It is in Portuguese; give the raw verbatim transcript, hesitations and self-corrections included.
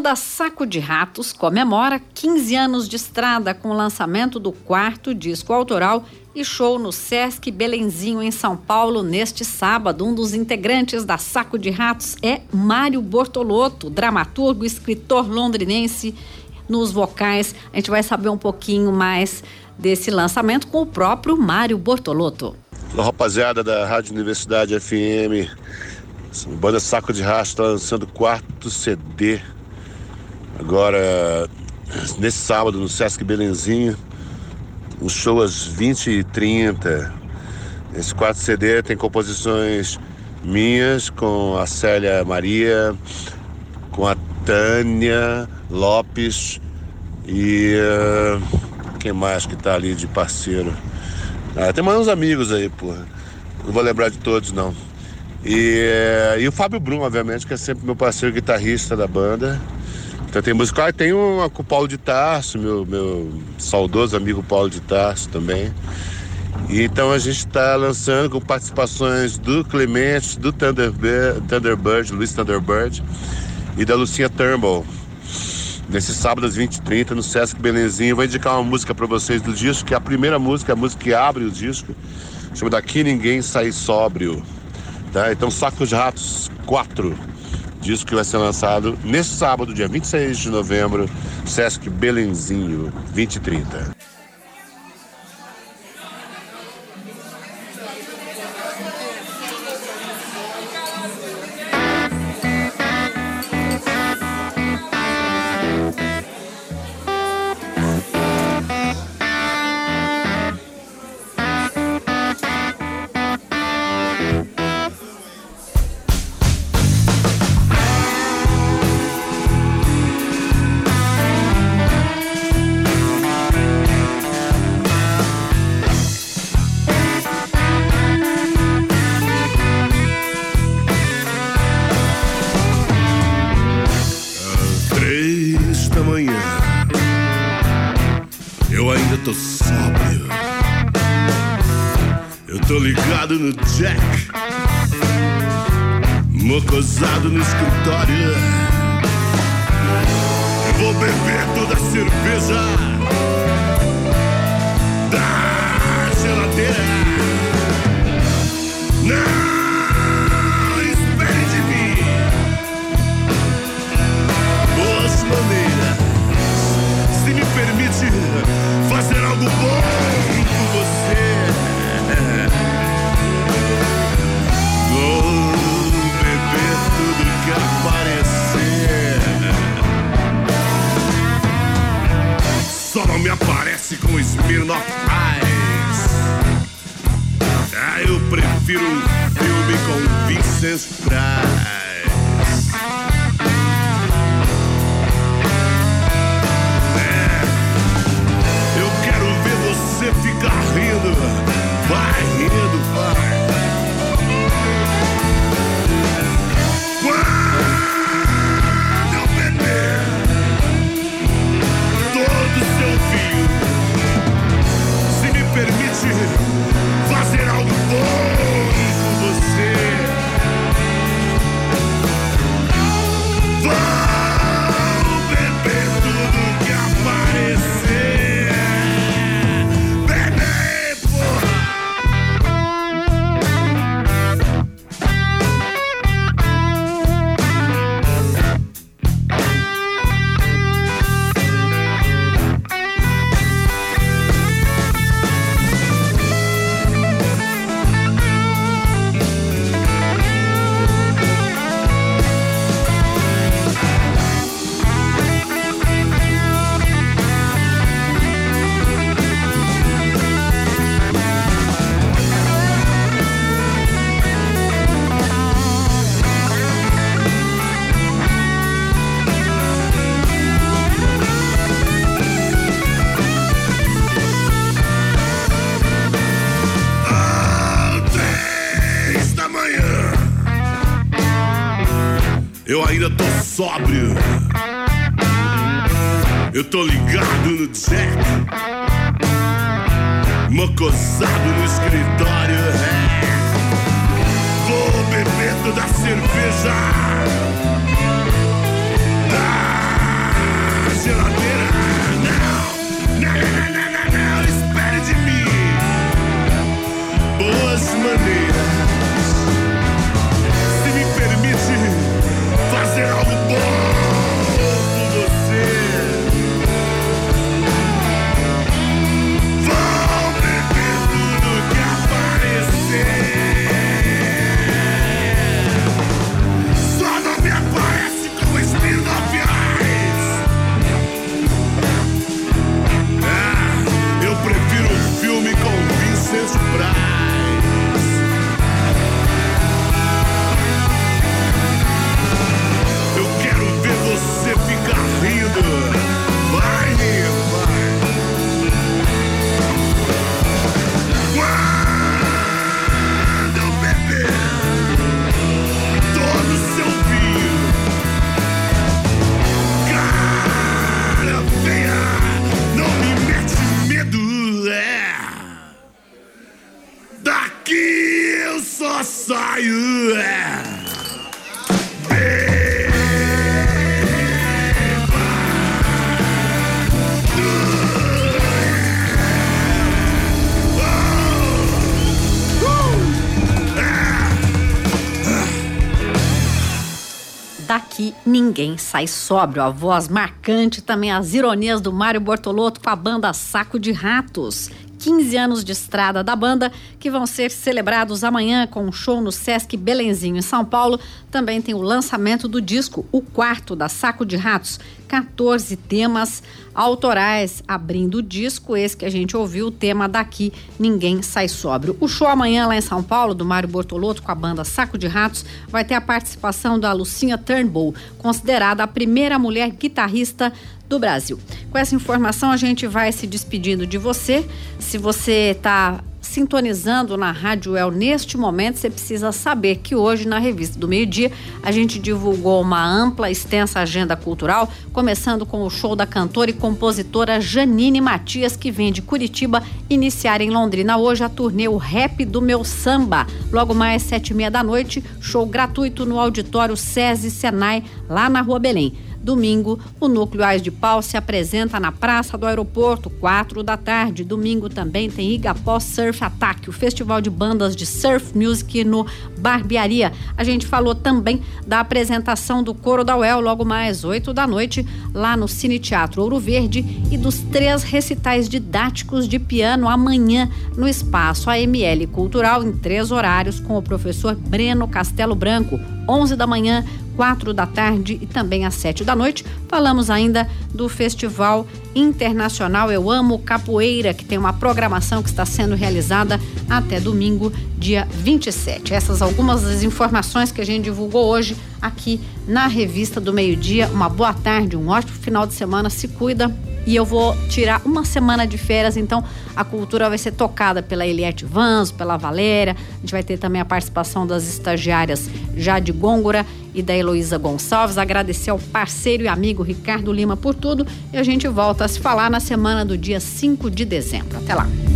banda Saco de Ratos comemora quinze anos de estrada com o lançamento do quarto disco autoral e show no Sesc Belenzinho, em São Paulo, neste sábado. Um dos integrantes da Saco de Ratos é Mário Bortolotto, dramaturgo, escritor londrinense. Nos vocais, a gente vai saber um pouquinho mais desse lançamento com o próprio Mário Bortolotto. Olá, rapaziada da Rádio Universidade F M. A banda Saco de Ratos está lançando o quarto C D. Agora, nesse sábado, no Sesc Belenzinho. Um show às vinte e trinta. Esse quarto C D tem composições minhas com a Célia Maria, com a Tânia Lopes e uh, quem mais que tá ali de parceiro? Ah, tem mais uns amigos aí, porra. Não vou lembrar de todos, não. E, uh, e o Fábio Brum, obviamente, que é sempre meu parceiro guitarrista da banda. Então tem música, ah, tem uma com o Paulo de Tarso, meu, meu saudoso amigo Paulo de Tarso também. E então a gente está lançando com participações do Clemente, do Thunderbird, Thunderbird, Luiz Thunderbird e da Lucinha Turnbull. Nesse sábado às vinte e trinta no Sesc Belenzinho. Vou indicar uma música para vocês do disco, que é a primeira música, a música que abre o disco, chama Daqui Ninguém Sai Sóbrio. Tá? Então Saco de Ratos quatro. Disco que vai ser lançado nesse sábado, dia vinte e seis de novembro, Sesc Belenzinho, vinte e trinta. Eu ainda tô sóbrio. Eu tô ligado no Jack, mocosado no escritório. Eu vou beber toda a cerveja da geladeira. Não espere de mim boas maneiras. Se me permite fazer algo bom com você, vou beber tudo que aparecer. Só não me aparece com Smirnoff Ice. Ah, eu prefiro um filme com Vincent Price. Você fica rindo, vai rindo, vai. Quando eu beber todo o seu vinho, se me permite fazer algo bom com você, vou beber tudo que aparecer. Eu ainda tô sóbrio. Eu tô ligado no Jack, mocosado no escritório. É. Vou beber toda a cerveja da geladeira. Não, não, não, não, não, não, espere de mim boas maneiras. Se me permite fazer algo bom por você, vou beber tudo que aparecer. Só não me aparece com espinofiais. Ah, eu prefiro um filme com Vincent Price. Você fica rindo, vai rir, vai. Quando eu beber todo o seu vinho, cara, venha, não me mete medo, é. Daqui eu só saio, é. Daqui ninguém sai sóbrio. A voz marcante, também as ironias do Mário Bortolotto com a banda Saco de Ratos. quinze anos de estrada da banda, que vão ser celebrados amanhã com um show no Sesc Belenzinho, em São Paulo. Também tem o lançamento do disco, o quarto da Saco de Ratos. quatorze temas autorais abrindo o disco, esse que a gente ouviu, o tema Daqui Ninguém Sai Sóbrio. O show amanhã lá em São Paulo, do Mário Bortolotto com a banda Saco de Ratos, vai ter a participação da Lucinha Turnbull, considerada a primeira mulher guitarrista do Brasil. Com essa informação a gente vai se despedindo de você. Se você está sintonizando na Rádio El neste momento, você precisa saber que hoje na Revista do Meio-Dia a gente divulgou uma ampla, extensa agenda cultural, começando com o show da cantora e compositora Janine Matias, que vem de Curitiba iniciar em Londrina hoje a turnê O Rap do Meu Samba. Logo mais sete e meia da noite, show gratuito no auditório SESI Senai, lá na Rua Belém. Domingo, o Núcleo Ais de Pau se apresenta na Praça do Aeroporto, quatro da tarde. Domingo também tem Igapó Surf Attack, o festival de bandas de surf music no Barbearia. A gente falou também da apresentação do Coro da U E L, logo mais oito da noite, lá no Cine Teatro Ouro Verde, e dos três recitais didáticos de piano amanhã no Espaço A M L Cultural, em três horários, com o professor Breno Castelo Branco, onze da manhã, quatro da tarde e também às sete da noite. Falamos ainda do Festival Internacional Eu Amo Capoeira, que tem uma programação que está sendo realizada até domingo, dia vinte e sete. Essas algumas das informações que a gente divulgou hoje aqui na Revista do Meio-Dia. Uma boa tarde, um ótimo final de semana, se cuida. E eu vou tirar uma semana de férias, então a cultura vai ser tocada pela Eliette Vanzo, pela Valéria. A gente vai ter também a participação das estagiárias Jade Gôngora e da Heloísa Gonçalves. Agradecer ao parceiro e amigo Ricardo Lima por tudo. E a gente volta a se falar na semana do dia cinco de dezembro. Até lá.